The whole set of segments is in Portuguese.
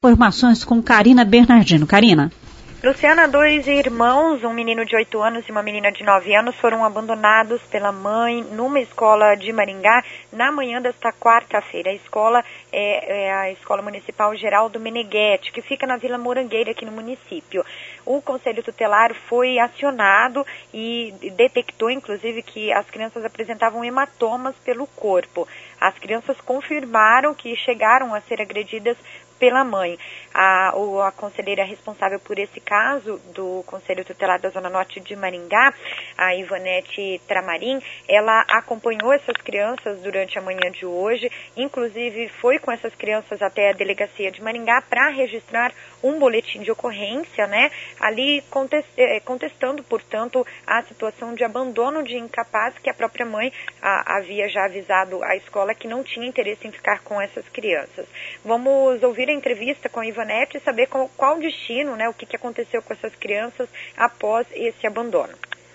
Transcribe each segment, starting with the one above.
Informações com Karina Bernardino. Karina. Luciana, 2 irmãos, um menino de 8 anos e uma menina de 9 anos, foram abandonados pela mãe numa escola de Maringá na manhã desta quarta-feira. A escola é a Escola Municipal Geraldo Meneghetti, que fica na Vila Morangueira, aqui no município. O Conselho Tutelar foi acionado e detectou, inclusive, que as crianças apresentavam hematomas pelo corpo. As crianças confirmaram que chegaram a ser agredidas pela mãe. A conselheira responsável por esse caso do Conselho Tutelar da Zona Norte de Maringá, a Ivanete Tramarim, ela acompanhou essas crianças durante a manhã de hoje, inclusive foi com essas crianças até a delegacia de Maringá para registrar um boletim de ocorrência, né? Ali contestando, portanto, a situação de abandono de incapaz que a própria mãe havia já avisado à escola que não tinha interesse em ficar com essas crianças. Vamos ouvir a entrevista com a Ivanete e saber qual o destino, né, o que aconteceu com essas crianças após esse abandono.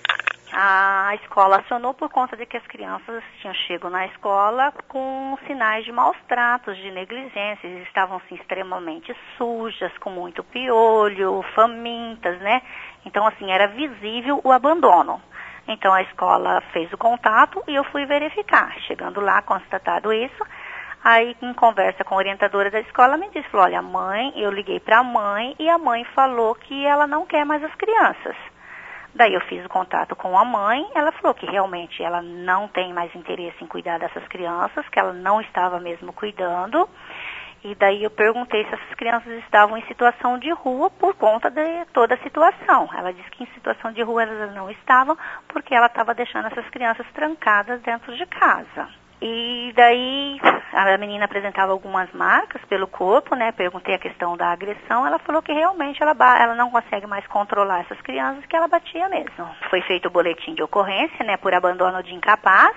A escola acionou por conta de que as crianças tinham chegado na escola com sinais de maus tratos, de negligência, eles estavam assim, extremamente sujas, com muito piolho, famintas, né? Então, assim, era visível o abandono. Então, a escola fez o contato e eu fui verificar. Chegando lá, constatado isso, aí, em conversa com a orientadora da escola, me disse, falou, olha, mãe, eu liguei para a mãe e a mãe falou que ela não quer mais as crianças. Daí eu fiz o contato com a mãe, ela falou que realmente ela não tem mais interesse em cuidar dessas crianças, que ela não estava mesmo cuidando. E daí eu perguntei se essas crianças estavam em situação de rua por conta de toda a situação. Ela disse que em situação de rua elas não estavam porque ela estava deixando essas crianças trancadas dentro de casa. E daí a menina apresentava algumas marcas pelo corpo, né? Perguntei a questão da agressão, ela falou que realmente ela não consegue mais controlar essas crianças, que ela batia mesmo. Foi feito o boletim de ocorrência, né? Por abandono de incapaz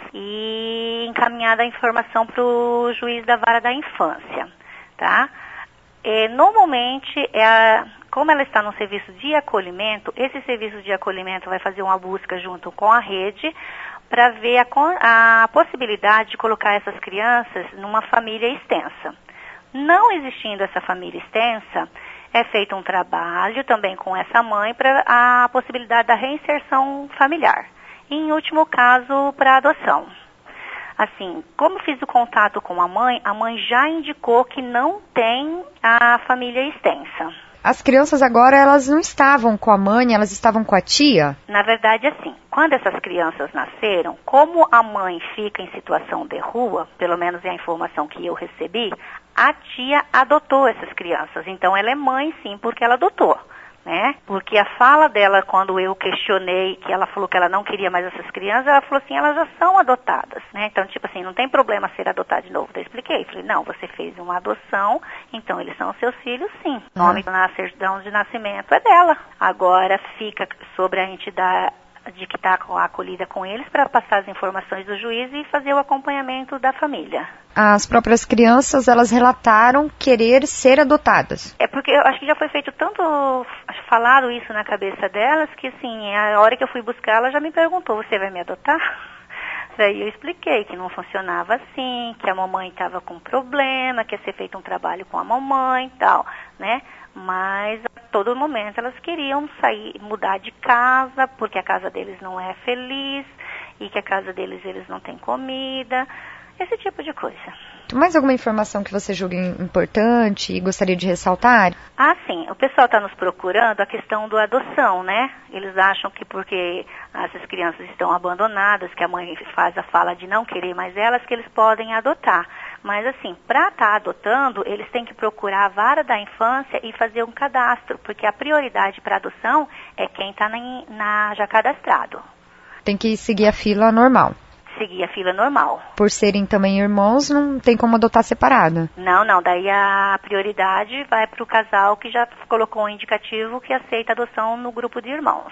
e encaminhada a informação para o juiz da vara da infância, tá? Normalmente, como ela está no serviço de acolhimento, esse serviço de acolhimento vai fazer uma busca junto com a rede para ver a possibilidade de colocar essas crianças numa família extensa. Não existindo essa família extensa, é feito um trabalho também com essa mãe para a possibilidade da reinserção familiar. E, em último caso, para adoção. Assim, como fiz o contato com a mãe já indicou que não tem a família extensa. As crianças agora, elas não estavam com a mãe, elas estavam com a tia? Na verdade, assim, quando essas crianças nasceram, como a mãe fica em situação de rua, pelo menos é a informação que eu recebi, a tia adotou essas crianças. Então, ela é mãe, sim, porque ela adotou, né? Porque a fala dela, quando eu questionei, que ela falou que ela não queria mais essas crianças, ela falou assim, elas já são adotadas, né? Então, tipo assim, não tem problema ser adotado de novo. Daí eu expliquei, falei, não, você fez uma adoção, então eles são seus filhos, sim. O nome na certidão de nascimento é dela. Agora fica sobre a entidade de que está acolhida com eles para passar as informações do juiz e fazer o acompanhamento da família. As próprias crianças, elas relataram querer ser adotadas. É porque eu acho que já foi feito tanto, falaram isso na cabeça delas, que assim, a hora que eu fui buscar, ela já me perguntou, você vai me adotar? Daí eu expliquei que não funcionava assim, que a mamãe estava com problema, que ia ser feito um trabalho com a mamãe e tal, né? Mas a todo momento elas queriam sair, mudar de casa, porque a casa deles não é feliz, e que a casa deles eles não têm comida, esse tipo de coisa. Mais alguma informação que você julgue importante e gostaria de ressaltar? Ah, sim. O pessoal está nos procurando a questão da adoção, né? Eles acham que porque essas crianças estão abandonadas, que a mãe faz a fala de não querer mais elas, que eles podem adotar. Mas, assim, para estar adotando, eles têm que procurar a vara da infância e fazer um cadastro, porque a prioridade para adoção é quem está já cadastrado. Tem que seguir a fila normal. Seguir a fila normal. Por serem também irmãos, não tem como adotar separado. Não. Daí a prioridade vai para o casal que já colocou um indicativo que aceita adoção no grupo de irmãos.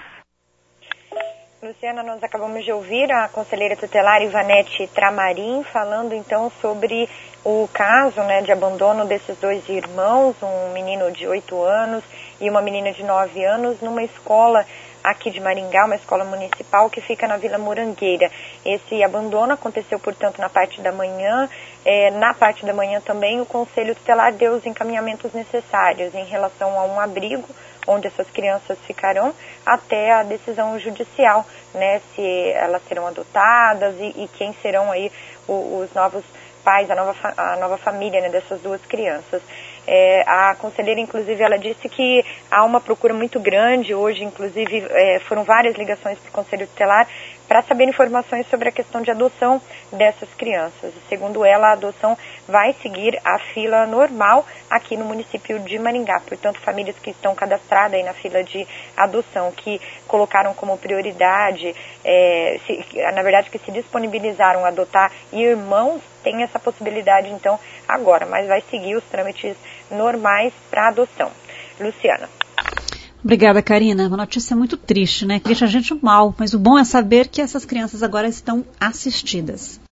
Luciana, nós acabamos de ouvir a conselheira tutelar Ivanete Tramarim falando então sobre o caso, né, de abandono desses 2 irmãos, um menino de 8 anos e uma menina de 9 anos, numa escola aqui de Maringá, uma escola municipal que fica na Vila Morangueira. Esse abandono aconteceu, portanto, na parte da manhã. Na parte da manhã também o Conselho Tutelar deu os encaminhamentos necessários em relação a um abrigo onde essas crianças ficarão até a decisão judicial, né, se elas serão adotadas e quem serão aí os novos pais, a nova família, né, dessas duas crianças. A conselheira, inclusive, ela disse que há uma procura muito grande hoje, inclusive foram várias ligações para o Conselho Tutelar para saber informações sobre a questão de adoção dessas crianças. Segundo ela, a adoção vai seguir a fila normal aqui no município de Maringá. Portanto, famílias que estão cadastradas aí na fila de adoção, que colocaram como prioridade, na verdade, que se disponibilizaram a adotar irmãos, tem essa possibilidade, então, agora, mas vai seguir os trâmites normais para adoção. Luciana. Obrigada, Karina. Uma notícia muito triste, né? Que deixa a gente mal, mas o bom é saber que essas crianças agora estão assistidas.